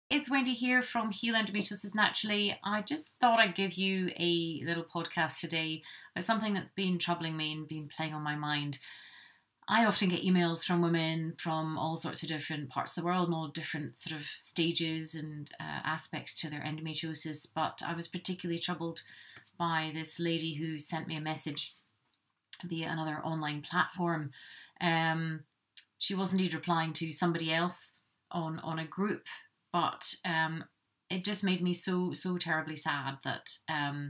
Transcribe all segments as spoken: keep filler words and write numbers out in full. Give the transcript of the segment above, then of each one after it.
It's Wendy here from Heal Endometriosis Naturally. I just thought I'd give you a little podcast today about something that's been troubling me and been playing on my mind. I often get emails from women from all sorts of different parts of the world and all different sort of stages and uh, aspects to their endometriosis, but I was particularly troubled by this lady who sent me a message via another online platform. Um, she was indeed replying to somebody else on, on a group, but um, it just made me so, so terribly sad that um,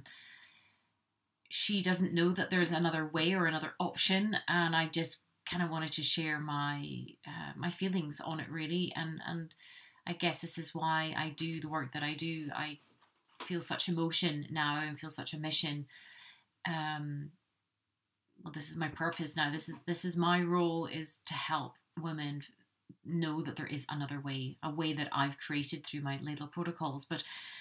she doesn't know that there's another way or another option, and I just kind of wanted to share my uh, my feelings on it, really. and and I guess this is why I do the work that I do. I feel such emotion now and feel such a mission. um well, this is my purpose now. This is this is my role, is to help women know that there is another way, a way that I've created through my little protocols. But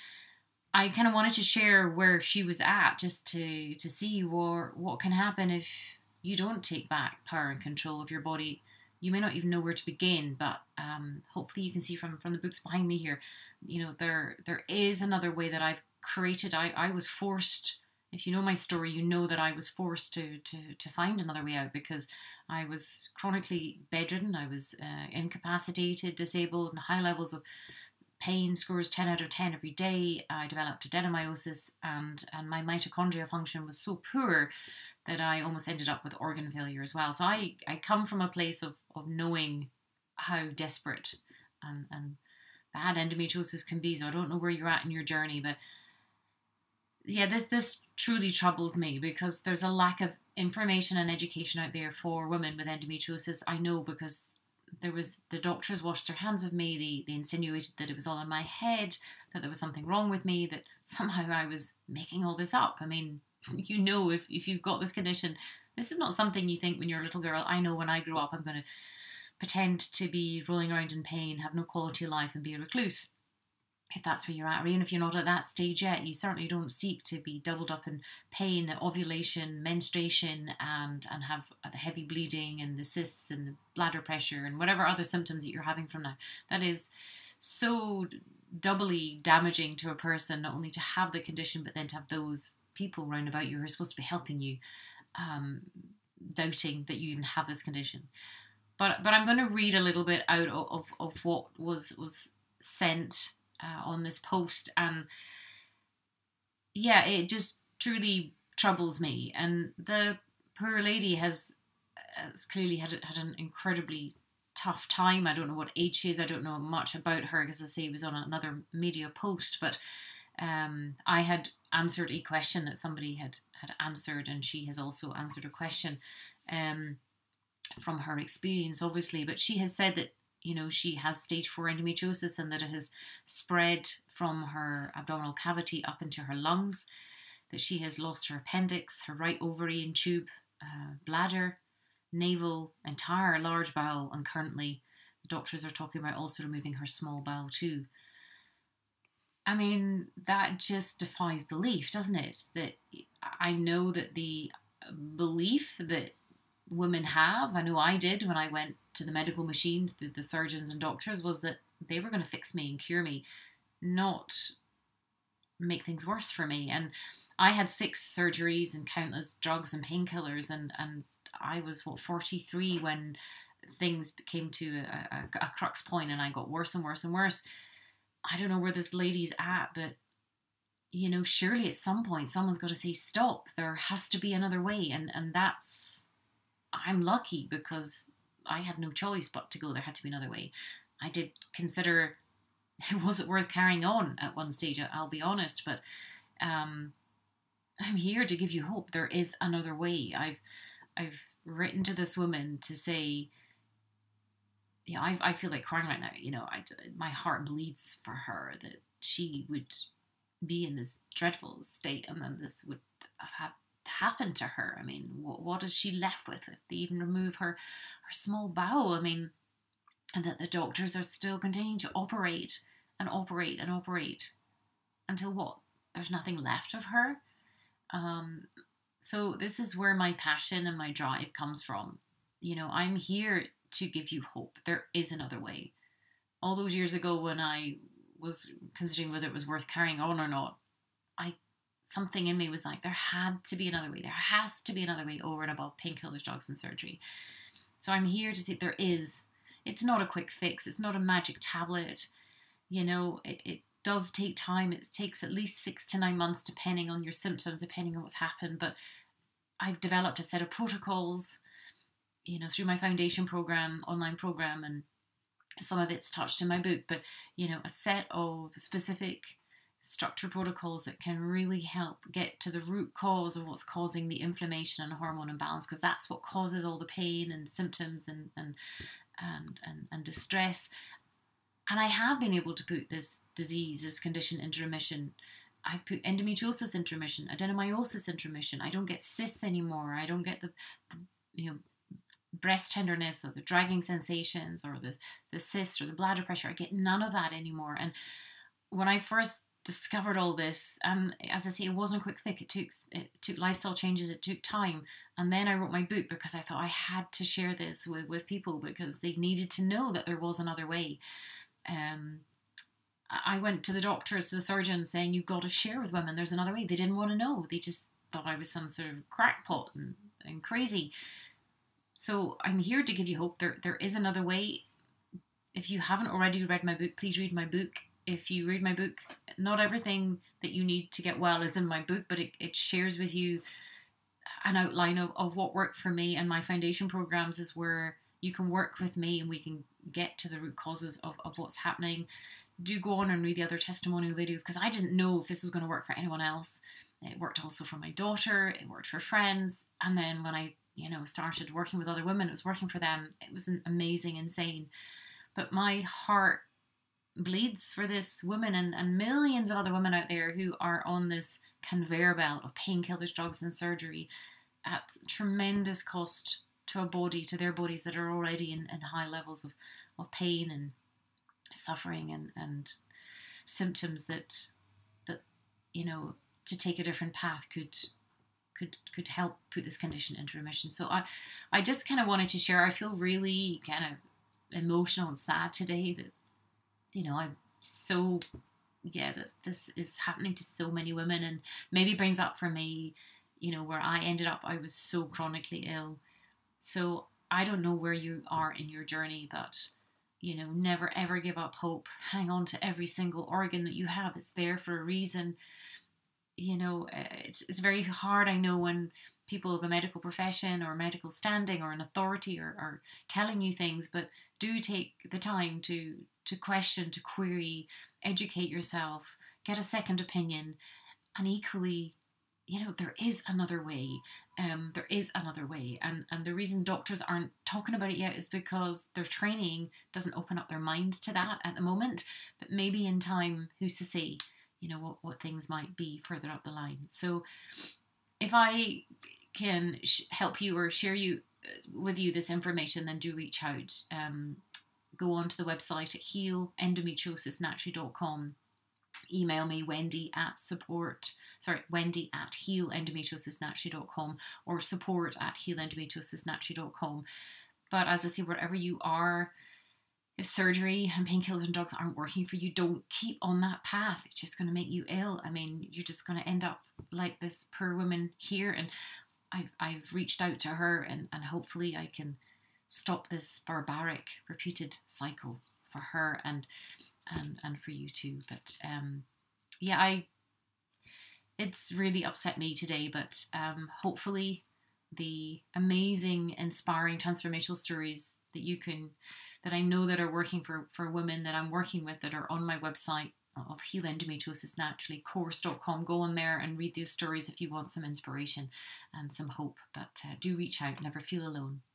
I kind of wanted to share where she was at, just to to see what what can happen if you don't take back power and control of your body. You may not even know where to begin, but um, hopefully you can see from from the books behind me here, you know, there there is another way that I've created. I, I was forced. If you know my story, you know that I was forced to to to find another way out, because I was chronically bedridden. I was uh, incapacitated, disabled, and high levels of pain, scores ten out of ten every day. I developed adenomyosis, and, and my mitochondria function was so poor that I almost ended up with organ failure as well. So I, I come from a place of, of knowing how desperate and, and bad endometriosis can be. So I don't know where you're at in your journey, but yeah, this, this truly troubled me, because there's a lack of information and education out there for women with endometriosis. I know, because there was, the doctors washed their hands of me. They, they insinuated that it was all in my head, that there was something wrong with me, that somehow I was making all this up. I mean, you know, if, if you've got this condition, this is not something you think when you're a little girl. I know when I grow up, I'm going to pretend to be rolling around in pain, have no quality of life, and be a recluse. If that's where you're at, or even if you're not at that stage yet, you certainly don't seek to be doubled up in pain at ovulation, menstruation, and and have the heavy bleeding and the cysts and the bladder pressure and whatever other symptoms that you're having from now. That is so doubly damaging to a person, not only to have the condition, but then to have those people round about you who are supposed to be helping you, um, doubting that you even have this condition. But but I'm going to read a little bit out of, of, of what was was sent Uh, on this post, and yeah, it just truly troubles me. And the poor lady has, has clearly had had an incredibly tough time. I don't know what age she is. I don't know much about her, because I say it was on another media post, but um, I had answered a question that somebody had had answered, and she has also answered a question um, from her experience, obviously. But she has said that, you know, she has stage four endometriosis, and that it has spread from her abdominal cavity up into her lungs, that she has lost her appendix, her right ovary and tube, uh, bladder, navel, entire large bowel, and currently the doctors are talking about also removing her small bowel too. I mean, that just defies belief, doesn't it? That I know that the belief that women have, I know I did when I went to the medical machine, the, the surgeons and doctors, was that they were going to fix me and cure me, not make things worse for me. And I had six surgeries and countless drugs and painkillers, and, and I was, what, forty-three when things came to a, a, a crux point, and I got worse and worse and worse. I don't know where this lady's at, but, you know, surely at some point someone's got to say, stop, there has to be another way. And, and that's, I'm lucky, because I had no choice but to go. There had to be another way. I did consider it wasn't worth carrying on at one stage, I'll be honest, but um, I'm here to give you hope. There is another way. I've I've written to this woman to say, yeah, I, I feel like crying right now. You know, I, my heart bleeds for her, that she would be in this dreadful state, and then this would have happened to her. I mean, what, what is she left with if they even remove her, her small bowel? I mean, and that the doctors are still continuing to operate and operate and operate until what? There's nothing left of her. Um, so this is where my passion and my drive comes from. You know, I'm here to give you hope. There is another way. All those years ago when I was considering whether it was worth carrying on or not, I something in me was like, there had to be another way. There has to be another way over and above painkillers, drugs, and surgery. So I'm here to say there is. It's not a quick fix. It's not a magic tablet. You know, it, it does take time. It takes at least six to nine months, depending on your symptoms, depending on what's happened. But I've developed a set of protocols, you know, through my foundation program, online program, and some of it's touched in my book, but, you know, a set of specific structured protocols that can really help get to the root cause of what's causing the inflammation and hormone imbalance, because that's what causes all the pain and symptoms and, and, and, and, and distress. And I have been able to put this disease, this condition into remission. I've put endometriosis into remission, adenomyosis into remission. I don't get cysts anymore. I don't get the, the you know, breast tenderness or the dragging sensations or the, the cyst or the bladder pressure. I get none of that anymore. And when I first discovered all this, um, as I say, it wasn't a quick fix. It took, it took lifestyle changes. It took time. And then I wrote my book because I thought I had to share this with, with people because they needed to know that there was another way. Um, I went to the doctors, to the surgeons, saying, you've got to share with women. There's another way. They didn't want to know. They just thought I was some sort of crackpot and, and crazy. So I'm here to give you hope. There, there is another way. If you haven't already read my book, please read my book. If you read my book, not everything that you need to get well is in my book, but it, it shares with you an outline of, of what worked for me, and my foundation programs is where you can work with me and we can get to the root causes of, of what's happening. Do go on and read the other testimonial videos, because I didn't know if this was going to work for anyone else. It worked also for my daughter, it worked for friends, and then when I you know, started working with other women, it was working for them. It was amazing, insane. But my heart bleeds for this woman and, and millions of other women out there who are on this conveyor belt of painkillers, drugs, and surgery at tremendous cost to a body, to their bodies that are already in, in high levels of, of pain and suffering and, and symptoms that, that, you know, to take a different path could could could help put this condition into remission. So I, I just kind of wanted to share. I feel really kind of emotional and sad today that, you know, I'm so, yeah, that this is happening to so many women, and maybe brings up for me, you know, where I ended up, I was so chronically ill. So I don't know where you are in your journey, but, you know, never ever give up hope. Hang on to every single organ that you have. It's there for a reason. You know, it's it's very hard, I know, when people of a medical profession or medical standing or an authority are, are telling you things, but do take the time to to question, to query, educate yourself, get a second opinion, and equally, you know, there is another way. Um, there is another way, and and the reason doctors aren't talking about it yet is because their training doesn't open up their mind to that at the moment. But maybe in time, who's to say? You know, what, what things might be further up the line. So if I can sh- help you or share you with you this information, then do reach out. Um, go on to the website at heal endometriosis naturally dot com. Email me, Wendy at support, sorry, Wendy at heal endometriosis naturally dot com or support at heal endometriosis naturally dot com. But as I say, wherever you are, if surgery and painkillers and drugs aren't working for you, don't keep on that path. It's just going to make you ill. I mean, you're just going to end up like this poor woman here. And I've, I've reached out to her, and, and hopefully I can stop this barbaric, repeated cycle for her and and, and for you too. But um, yeah, I it's really upset me today. But um, hopefully the amazing, inspiring, transformational stories that you can, that I know that are working for, for women that I'm working with that are on my website of Heal Endometriosis Naturally, course dot com. Go on there and read these stories if you want some inspiration and some hope. But uh, do reach out, never feel alone.